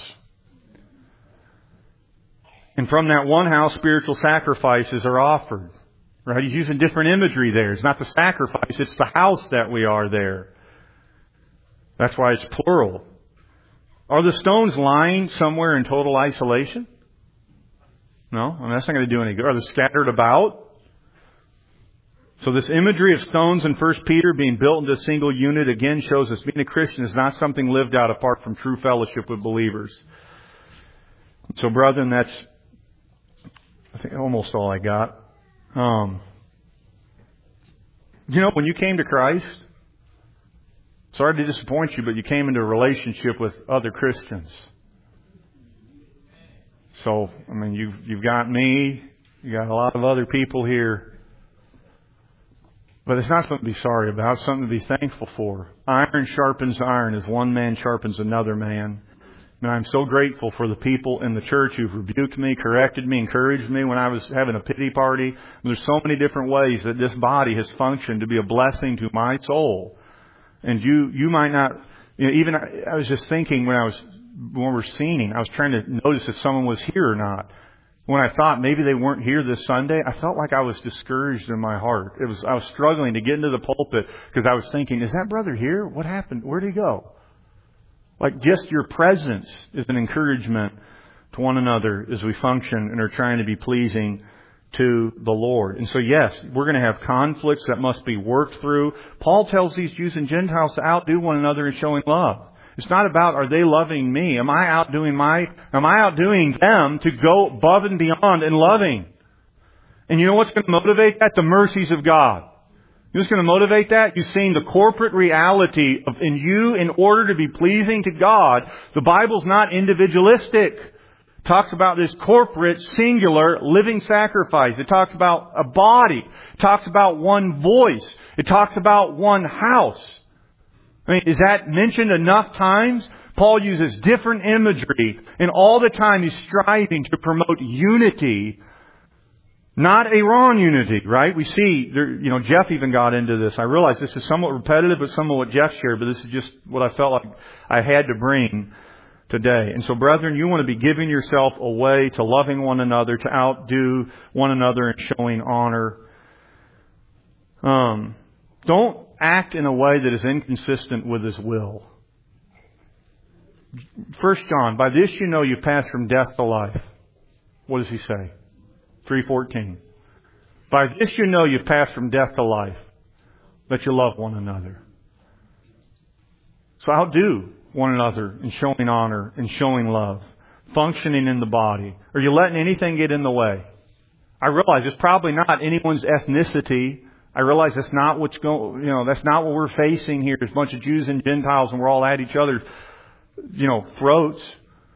And from that one house, spiritual sacrifices are offered. Right? He's using different imagery there. It's not the sacrifice, it's the house that we are there. That's why it's plural. Are the stones lying somewhere in total isolation? No, I mean, that's not going to do any good. Are they scattered about? So this imagery of stones in 1 Peter being built into a single unit again shows us being a Christian is not something lived out apart from true fellowship with believers. So brethren, that's, I think, almost all I got. When you came to Christ, sorry to disappoint you, but you came into a relationship with other Christians. So, I mean, you've got me, you got a lot of other people here. But it's not something to be sorry about, it's something to be thankful for. Iron sharpens iron as one man sharpens another man. And I'm so grateful for the people in the church who've rebuked me, corrected me, encouraged me when I was having a pity party. And there's so many different ways that this body has functioned to be a blessing to my soul. And you might not, even I was just thinking when we're singing, I was trying to notice if someone was here or not. When I thought maybe they weren't here this Sunday, I felt like I was discouraged in my heart. I was struggling to get into the pulpit because I was thinking, is that brother here? What happened? Where'd he go? Like just your presence is an encouragement to one another as we function and are trying to be pleasing to the Lord. And so yes, we're going to have conflicts that must be worked through. Paul tells these Jews and Gentiles to outdo one another in showing love. It's not about, are they loving me? Am I outdoing them to go above and beyond in loving? And you know what's going to motivate that? The mercies of God. You know what's going to motivate that? You've seen the corporate reality of in you in order to be pleasing to God. The Bible's not individualistic. It talks about this corporate, singular, living sacrifice. It talks about a body. It talks about one voice. It talks about one house. I mean, is that mentioned enough times? Paul uses different imagery, and all the time he's striving to promote unity, not a wrong unity, right? We see, Jeff even got into this. I realize this is somewhat repetitive, but some of what Jeff shared, but this is just what I felt like I had to bring today. And so, brethren, you want to be giving yourself away to loving one another, to outdo one another and showing honor. Don't act in a way that is inconsistent with His will. 1 John, by this you know you've passed from death to life. What does he say? 3:14. By this you know you've passed from death to life, that you love one another. So outdo one another in showing honor and showing love, functioning in the body. Are you letting anything get in the way? I realize it's probably not anyone's ethnicity. I realize that's not what's going. That's not what we're facing here. There's a bunch of Jews and Gentiles, and we're all at each other's, throats.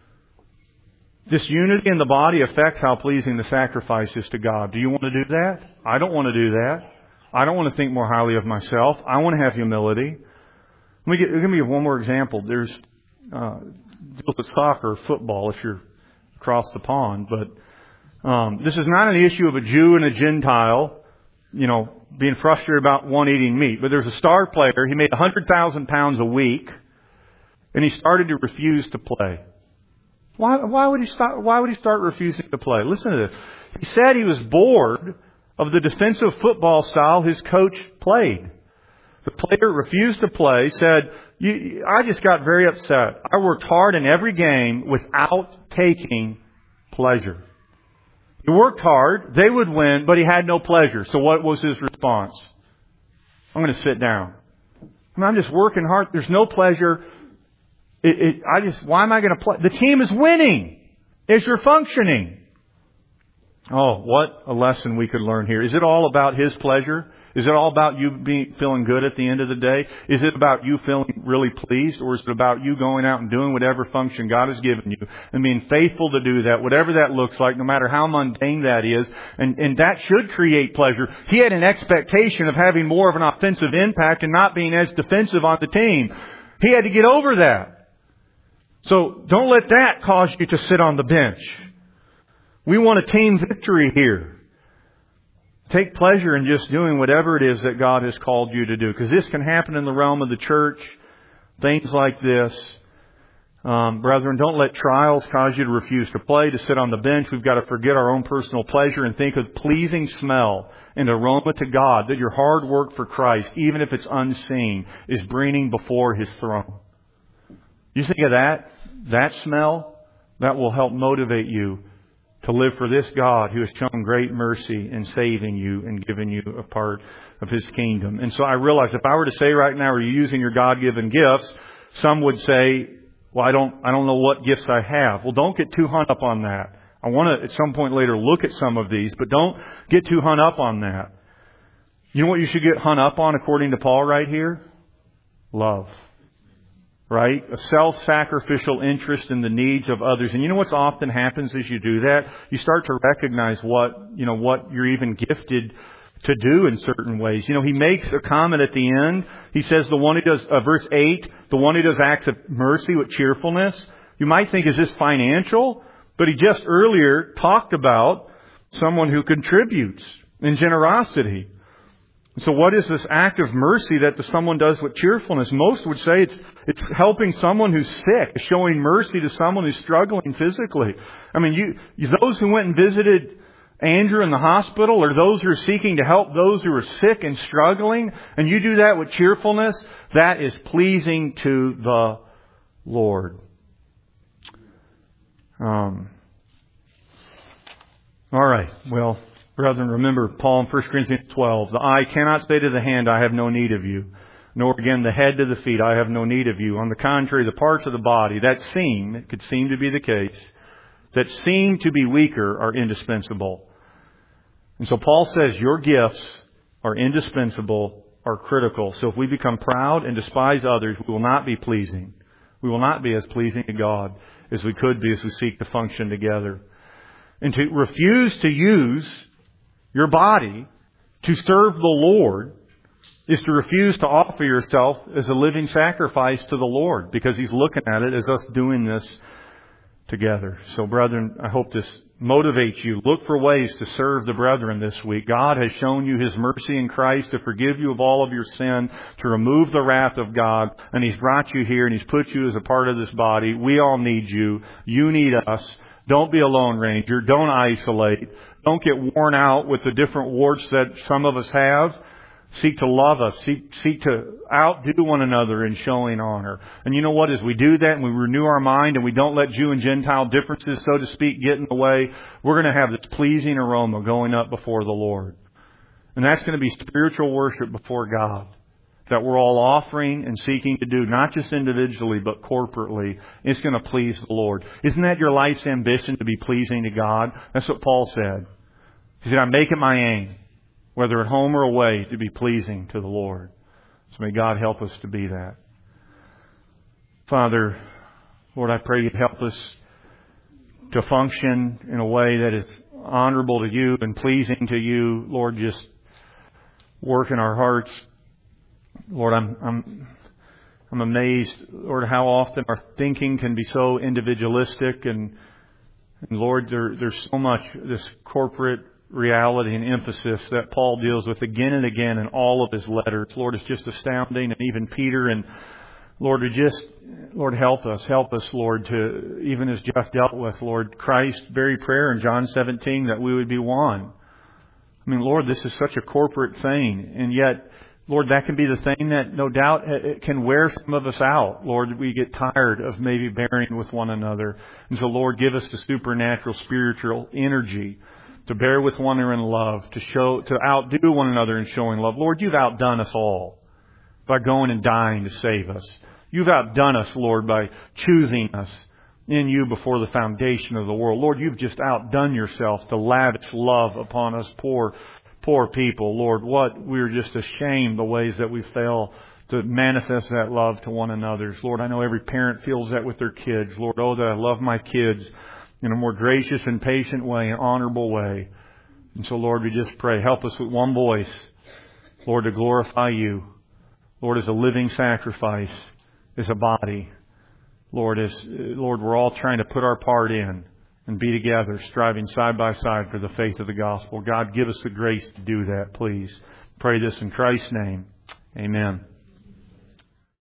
This unity in the body affects how pleasing the sacrifice is to God. Do you want to do that? I don't want to do that. I don't want to think more highly of myself. I want to have humility. Let me give one more example. There's deals with soccer, football, if you're across the pond. But this is not an issue of a Jew and a Gentile, being frustrated about one eating meat. But there's a star player. He made 100,000 pounds a week, and he started to refuse to play. Why would he start refusing to play? Listen to this. He said he was bored of the defensive football style his coach played. The player refused to play, said, I just got very upset. I worked hard in every game without taking pleasure. He worked hard, they would win, but he had no pleasure. So what was his response? I'm going to sit down. I'm just working hard. There's no pleasure. Why am I going to play? The team is winning as you're functioning. Oh, what a lesson we could learn here. Is it all about His pleasure? Is it all about you feeling good at the end of the day? Is it about you feeling really pleased? Or is it about you going out and doing whatever function God has given you and being faithful to do that, whatever that looks like, no matter how mundane that is? And that should create pleasure. He had an expectation of having more of an offensive impact and not being as defensive on the team. He had to get over that. So don't let that cause you to sit on the bench. We want a team victory here. Take pleasure in just doing whatever it is that God has called you to do. Because this can happen in the realm of the church. Things like this. Brethren, don't let trials cause you to refuse to play, to sit on the bench. We've got to forget our own personal pleasure and think of pleasing smell and aroma to God, that your hard work for Christ, even if it's unseen, is bringing before His throne. You think of that smell, that will help motivate you to live for this God who has shown great mercy in saving you and giving you a part of His kingdom. And so I realize if I were to say right now, are you using your God-given gifts? Some would say, well, I don't know what gifts I have. Well, don't get too hung up on that. I want to at some point later look at some of these, but don't get too hung up on that. You know what you should get hung up on according to Paul right here? Love. Right? A self-sacrificial interest in the needs of others. And you know what's often happens as you do that? You start to recognize what you're even gifted to do in certain ways. He makes a comment at the end. He says the one who does, verse 8, the one who does acts of mercy with cheerfulness. You might think, is this financial? But he just earlier talked about someone who contributes in generosity. So what is this act of mercy that someone does with cheerfulness? Most would say it's helping someone who's sick, showing mercy to someone who's struggling physically. I mean, those who went and visited Andrew in the hospital, or those who are seeking to help those who are sick and struggling, and you do that with cheerfulness, that is pleasing to the Lord. All right, well, brethren, remember Paul in 1 Corinthians 12, the eye cannot say to the hand, I have no need of you, nor again the head to the feet, I have no need of you. On the contrary, the parts of the body that seem, it could seem to be the case, that seem to be weaker are indispensable. And so Paul says your gifts are indispensable, are critical. So if we become proud and despise others, we will not be pleasing. We will not be as pleasing to God as we could be as we seek to function together. And to refuse to use your body to serve the Lord is to refuse to offer yourself as a living sacrifice to the Lord, because He's looking at it as us doing this together. So brethren, I hope this motivates you. Look for ways to serve the brethren this week. God has shown you His mercy in Christ to forgive you of all of your sin, to remove the wrath of God, and He's brought you here and He's put you as a part of this body. We all need you. You need us. Don't be a lone ranger. Don't isolate. Don't get worn out with the different warts that some of us have. Seek to love us. Seek to outdo one another in showing honor. And you know what? As we do that and we renew our mind and we don't let Jew and Gentile differences, so to speak, get in the way, we're going to have this pleasing aroma going up before the Lord. And that's going to be spiritual worship before God that we're all offering and seeking to do, not just individually, but corporately. It's going to please the Lord. Isn't that your life's ambition, to be pleasing to God? That's what Paul said. He said, I make it my aim, whether at home or away, to be pleasing to the Lord. So may God help us to be that. Father, Lord, I pray You'd help us to function in a way that is honorable to You and pleasing to You. Lord, just work in our hearts. Lord, I'm amazed, Lord, how often our thinking can be so individualistic, and Lord, there's so much this corporate reality and emphasis that Paul deals with again and again in all of his letters. Lord, it's just astounding, and even Peter. And Lord, Lord, help us, Lord, to, even as Jeff dealt with, Lord, Christ's very prayer in John 17, that we would be one. I mean, Lord, this is such a corporate thing, and yet, Lord, that can be the thing that no doubt it can wear some of us out. Lord, we get tired of maybe bearing with one another. And so, Lord, give us the supernatural spiritual energy to bear with one another in love, to outdo one another in showing love. Lord, You've outdone us all by going and dying to save us. You've outdone us, Lord, by choosing us in You before the foundation of the world. Lord, You've just outdone Yourself to lavish love upon us poor people. Lord, we're just ashamed the ways that we fail to manifest that love to one another. Lord, I know every parent feels that with their kids. Lord, oh, that I love my kids in a more gracious and patient way, an honorable way. And so, Lord, we just pray, help us with one voice, Lord, to glorify You. Lord, as a living sacrifice, as a body. Lord, we're all trying to put our part in and be together, striving side by side for the faith of the gospel. God, give us the grace to do that, please. Pray this in Christ's name. Amen.